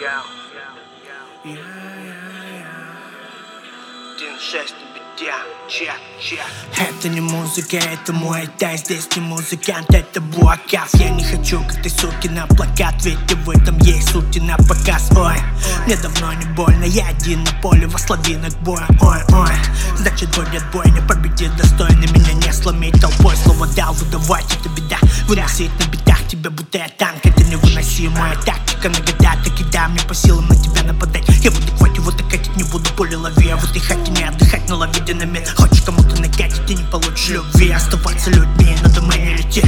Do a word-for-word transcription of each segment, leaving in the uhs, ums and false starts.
Это не музыка, это мой тай. Здесь не музыкант, это Буакав. Я не хочу, как ты, суки, на плакат. Ведь и в этом есть сути на показ. Ой, мне давно не больно. Я один на поле, во славинок боя. Ой, ой, значит будет бой. Не победит достойный, меня не сломить толпой. Слово дал, выдавать, это беда. Выносить на бедах тебя, будто я танк. Это невыносимая тактика на года. Так и да, мне по силам на тебя нападать. Я буду хватить, вот так катить, не буду пули лови. А в этой хате не отдыхать, на лови динамит. Хочешь кому-то накатить, ты не получишь любви. Оставаться людьми, надо мне не лететь.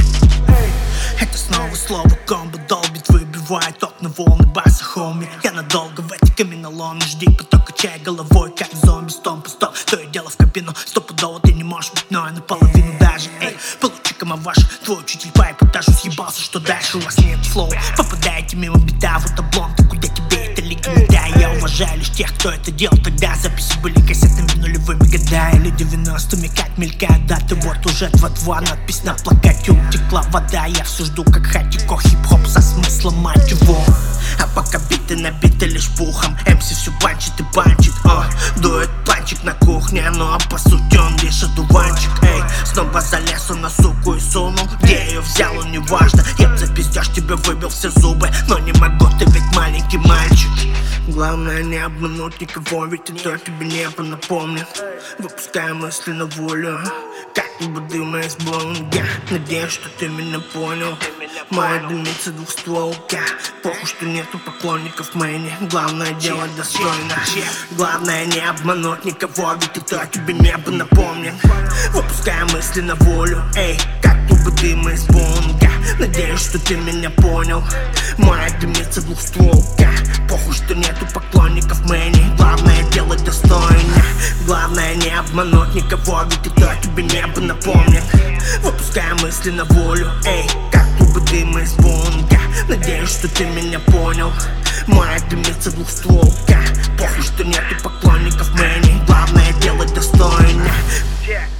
Это снова слово комбо долбит, выбивает окна волны баса, хоми. Я надолго в этой каменоломне, жди поток, качай головой, как зомби, стом по стоп. То и дело в кабину, стопудово ты не можешь быть, но я наполовину даже. Эй, получи-ка маваш, твой учитель по эпатажу съебался, что дальше у вас нет слова. Попадаете мимо бита, вот облом, ты куда тебе это лига не дай. Я уважаю лишь тех, кто это делал тогда. Записи были кассетными нулевыми года или девяностыми, как мелькают даты. Вот уже два-два, надпись на плакате, утекла вода. Я все жду, как хатико, хип-хоп со смыслом, мать его. А пока биты набиты лишь пухом, эм си все панчит и панчит. О, дует панчик на кухне, но по сути он лишь одуванчик. Эй, снова залез он на суку и сунул. Где ее взял, он не важно. Я за пиздеж тебе выбил все зубы, но не могу, ты ведь маленький мальчик. Главное не обмануть никого, ведь это тебе небо напомнит. Выпуская мысли на волю, как-нибудь дыма из блонга. Надеюсь, что ты меня понял. Моя дымится двухстволка. Похуй, что нету поклонников Мэни. Главное делать достойно. Главное не обмануть никого, ведь это тебе небо напомнит. Выпуская мысли на волю, эй, как-нибудь дыма из блонга. Надеюсь, что ты меня понял. Моя дымится двухстволка. Похуй, что нету поклонников Мэни. Главное делать достойно. Главное не обмануть никого, ведь это тебе небо напомнит. Выпуская мысли на волю, эй, как-нибудь дым из бунга. Надеюсь, что ты меня понял. Моя дымится двухстволка. Похуй, что нету поклонников Мэни. Главное делать достойно.